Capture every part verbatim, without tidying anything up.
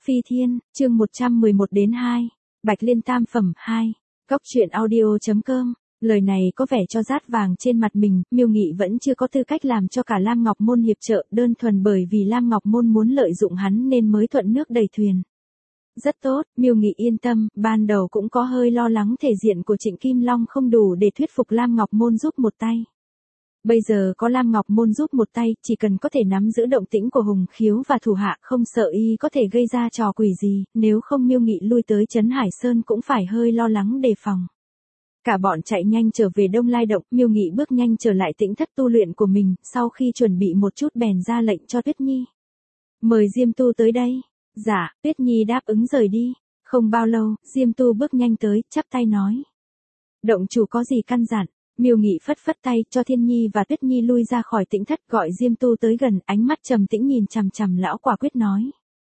Phi Thiên, chương một trăm mười một đến hai. Bạch Liên tam phẩm hai. Cốc truyện audio.com. Lời này có vẻ cho rát vàng trên mặt mình, Miêu Nghị vẫn chưa có tư cách làm cho cả Lam Ngọc Môn hiệp trợ, đơn thuần bởi vì Lam Ngọc Môn muốn lợi dụng hắn nên mới thuận nước đẩy thuyền. Rất tốt, Miêu Nghị yên tâm, ban đầu cũng có hơi lo lắng thể diện của Trịnh Kim Long không đủ để thuyết phục Lam Ngọc Môn giúp một tay. Bây giờ có Lam Ngọc Môn giúp một tay, chỉ cần có thể nắm giữ động tĩnh của Hùng Khiếu và thủ hạ, không sợ y có thể gây ra trò quỷ gì, nếu không Miêu Nghị lui tới Trấn Hải Sơn cũng phải hơi lo lắng đề phòng. Cả bọn chạy nhanh trở về Đông Lai Động, Miêu Nghị bước nhanh trở lại tĩnh thất tu luyện của mình, sau khi chuẩn bị một chút bèn ra lệnh cho Tuyết Nhi. Mời Diêm Tu tới đây. Dạ, Tuyết Nhi đáp ứng rời đi. Không bao lâu, Diêm Tu bước nhanh tới, chắp tay nói. Động chủ có gì căn dặn? Miêu Nghị phất phất tay cho Thiên Nhi và Tuyết Nhi lui ra khỏi tĩnh thất, gọi Diêm Tu tới gần, ánh mắt trầm tĩnh nhìn chằm chằm lão quả quyết nói.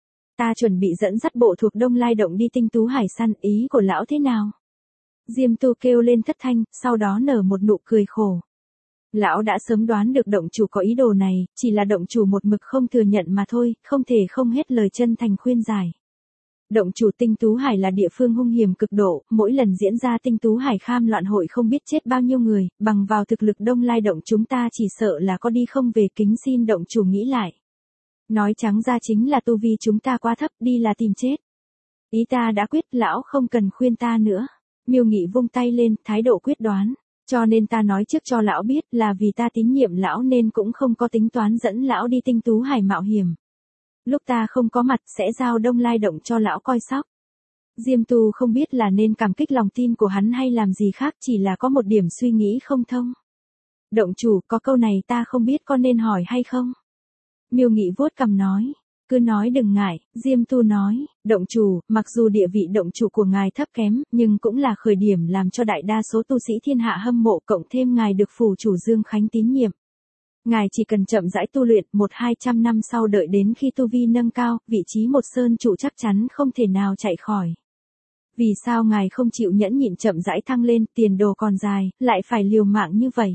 Ta chuẩn bị dẫn dắt bộ thuộc Đông Lai Động đi tinh tú hải săn, ý của lão thế nào? Diêm Tu kêu lên thất thanh, sau đó nở một nụ cười khổ. Lão đã sớm đoán được động chủ có ý đồ này, chỉ là động chủ một mực không thừa nhận mà thôi, không thể không hết lời chân thành khuyên giải. Động chủ tinh tú hải là địa phương hung hiểm cực độ, mỗi lần diễn ra tinh tú hải kham loạn hội không biết chết bao nhiêu người, bằng vào thực lực Đông Lai Động chúng ta chỉ sợ là có đi không về, kính xin động chủ nghĩ lại. Nói trắng ra chính là tu vi chúng ta quá thấp, đi là tìm chết. Ý ta đã quyết, lão không cần khuyên ta nữa. Miêu Nghị vung tay lên, thái độ quyết đoán. Cho nên ta nói trước cho lão biết, là vì ta tín nhiệm lão nên cũng không có tính toán dẫn lão đi tinh tú hải mạo hiểm. Lúc ta không có mặt sẽ giao Đông Lai Động cho lão coi sóc. Diêm Tu không biết là nên cảm kích lòng tin của hắn hay làm gì khác, chỉ là có một điểm suy nghĩ không thông. Động chủ, có câu này ta không biết có nên hỏi hay không? Miêu Nghị vuốt cằm nói. Cứ nói đừng ngại, Diêm Tu nói, động chủ, mặc dù địa vị động chủ của ngài thấp kém, nhưng cũng là khởi điểm làm cho đại đa số tu sĩ thiên hạ hâm mộ, cộng thêm ngài được phủ chủ Dương Khánh tín nhiệm. Ngài chỉ cần chậm rãi tu luyện, một hai trăm năm sau đợi đến khi tu vi nâng cao, vị trí một sơn chủ chắc chắn không thể nào chạy khỏi. Vì sao ngài không chịu nhẫn nhịn chậm rãi thăng lên, tiền đồ còn dài, lại phải liều mạng như vậy?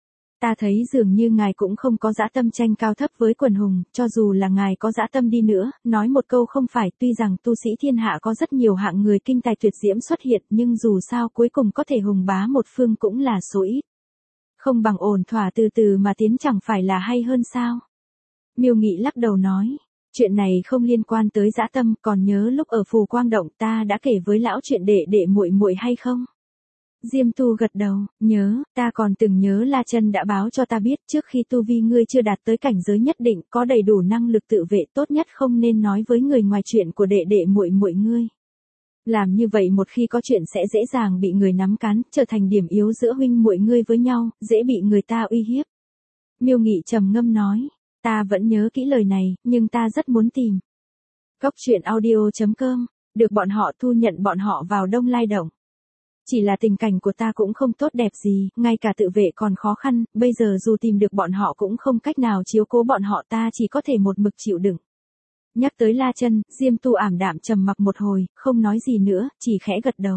Ta thấy dường như ngài cũng không có dã tâm tranh cao thấp với quần hùng, cho dù là ngài có dã tâm đi nữa, nói một câu không phải, tuy rằng tu sĩ thiên hạ có rất nhiều hạng người kinh tài tuyệt diễm xuất hiện, nhưng dù sao cuối cùng có thể hùng bá một phương cũng là số ít. Không bằng ổn thỏa từ từ mà tiến chẳng phải là hay hơn sao? Miêu Nghị lắc đầu nói, chuyện này không liên quan tới dã tâm, còn nhớ lúc ở Phù Quang Động ta đã kể với lão chuyện đệ đệ muội muội hay không? Diêm Tu gật đầu, nhớ, ta còn từng nhớ La Chân đã báo cho ta biết, trước khi tu vi ngươi chưa đạt tới cảnh giới nhất định, có đầy đủ năng lực tự vệ, tốt nhất không nên nói với người ngoài chuyện của đệ đệ muội muội ngươi. Làm như vậy một khi có chuyện sẽ dễ dàng bị người nắm cán, trở thành điểm yếu giữa huynh muội ngươi với nhau, dễ bị người ta uy hiếp. Miêu Nghị trầm ngâm nói, ta vẫn nhớ kỹ lời này, nhưng ta rất muốn tìm. Cốc truyện audio.com, được bọn họ thu nhận bọn họ vào Đông Lai Động. Chỉ là tình cảnh của ta cũng không tốt đẹp gì, ngay cả tự vệ còn khó khăn, bây giờ dù tìm được bọn họ cũng không cách nào chiếu cố bọn họ, ta chỉ có thể một mực chịu đựng. Nhắc tới La Chân, Diêm Tu ảm đạm trầm mặc một hồi, không nói gì nữa, chỉ khẽ gật đầu.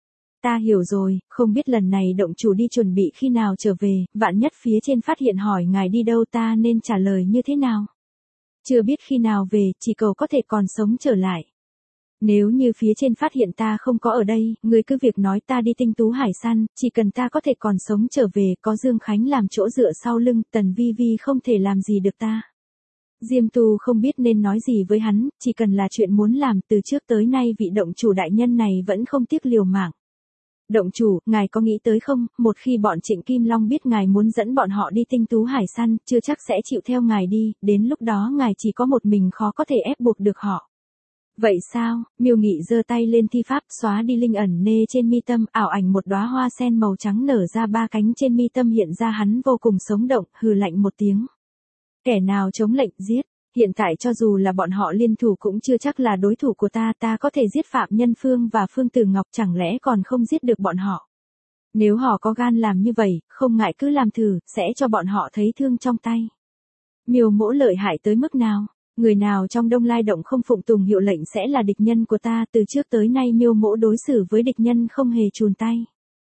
Ta hiểu rồi, không biết lần này động chủ đi chuẩn bị khi nào trở về, vạn nhất phía trên phát hiện hỏi ngài đi đâu ta nên trả lời như thế nào? Chưa biết khi nào về, chỉ cầu có thể còn sống trở lại. Nếu như phía trên phát hiện ta không có ở đây, ngươi cứ việc nói ta đi tinh tú hải săn, chỉ cần ta có thể còn sống trở về, có Dương Khánh làm chỗ dựa sau lưng, Tần Vi Vi không thể làm gì được ta. Diêm Tu không biết nên nói gì với hắn, chỉ cần là chuyện muốn làm, từ trước tới nay vị động chủ đại nhân này vẫn không tiếc liều mạng. Động chủ, ngài có nghĩ tới không, một khi bọn Trịnh Kim Long biết ngài muốn dẫn bọn họ đi tinh tú hải săn, chưa chắc sẽ chịu theo ngài đi, đến lúc đó ngài chỉ có một mình khó có thể ép buộc được họ. Vậy sao? Miêu Nghị giơ tay lên thi pháp, xóa đi linh ẩn nê trên mi tâm, ảo ảnh một đóa hoa sen màu trắng nở ra ba cánh trên mi tâm hiện ra, hắn vô cùng sống động, hừ lạnh một tiếng. Kẻ nào chống lệnh giết, hiện tại cho dù là bọn họ liên thủ cũng chưa chắc là đối thủ của ta, ta có thể giết Phạm Nhân Phương và Phương Tử Ngọc, chẳng lẽ còn không giết được bọn họ? Nếu họ có gan làm như vậy, không ngại cứ làm thử, sẽ cho bọn họ thấy thương trong tay. Miêu Mỗ lợi hại tới mức nào? Người nào trong Đông Lai Động không phụng tùng hiệu lệnh sẽ là địch nhân của ta, từ trước tới nay Miêu Mỗ đối xử với địch nhân không hề chùn tay.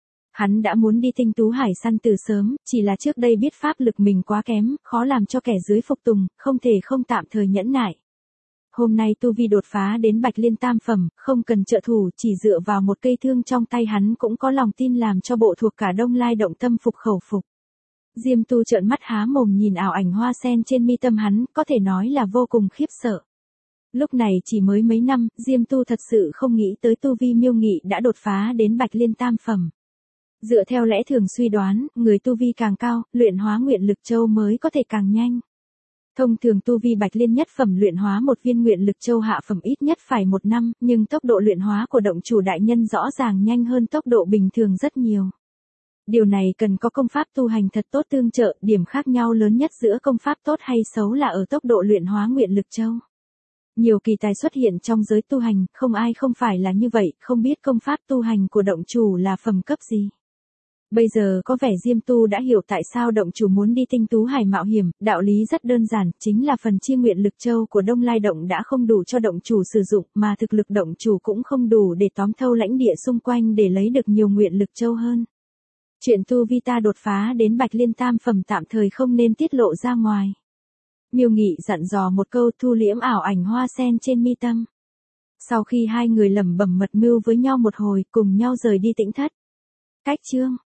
Hắn đã muốn đi tinh tú hải săn từ sớm, chỉ là trước đây biết pháp lực mình quá kém, khó làm cho kẻ dưới phục tùng, không thể không tạm thời nhẫn nại. hôm nay tu vi đột phá đến Bạch Liên tam phẩm, không cần trợ thủ, chỉ dựa vào một cây thương trong tay hắn cũng có lòng tin làm cho bộ thuộc cả Đông Lai động tâm phục khẩu phục. Diêm Tu trợn mắt há mồm nhìn ảo ảnh hoa sen trên mi tâm hắn, có thể nói là vô cùng khiếp sợ. Lúc này chỉ mới mấy năm, Diêm Tu thật sự không nghĩ tới tu vi Miêu Nghị đã đột phá đến Bạch Liên tam phẩm. Dựa theo lẽ thường suy đoán, người tu vi càng cao, luyện hóa nguyện lực châu mới có thể càng nhanh. Thông thường tu vi Bạch Liên nhất phẩm luyện hóa một viên nguyện lực châu hạ phẩm ít nhất phải một năm, nhưng tốc độ luyện hóa của động chủ đại nhân rõ ràng nhanh hơn tốc độ bình thường rất nhiều. Điều này cần có công pháp tu hành thật tốt tương trợ, điểm khác nhau lớn nhất giữa công pháp tốt hay xấu là ở tốc độ luyện hóa nguyện lực châu. Nhiều kỳ tài xuất hiện trong giới tu hành, không ai không phải là như vậy, không biết công pháp tu hành của động chủ là phẩm cấp gì. Bây giờ có vẻ Diêm Tu đã hiểu tại sao động chủ muốn đi Tinh Tú Hải mạo hiểm, đạo lý rất đơn giản, chính là phần chia nguyện lực châu của Đông Lai động đã không đủ cho động chủ sử dụng, mà thực lực động chủ cũng không đủ để tóm thâu lãnh địa xung quanh để lấy được nhiều nguyện lực châu hơn. Chuyện tu vi ta đột phá đến Bạch Liên tam phẩm tạm thời không nên tiết lộ ra ngoài. Miêu Nghị dặn dò một câu, thu liễm ảo ảnh hoa sen trên mi tâm. Sau khi hai người lẩm bẩm mật mưu với nhau một hồi, cùng nhau rời đi Tĩnh Thất. Cách chương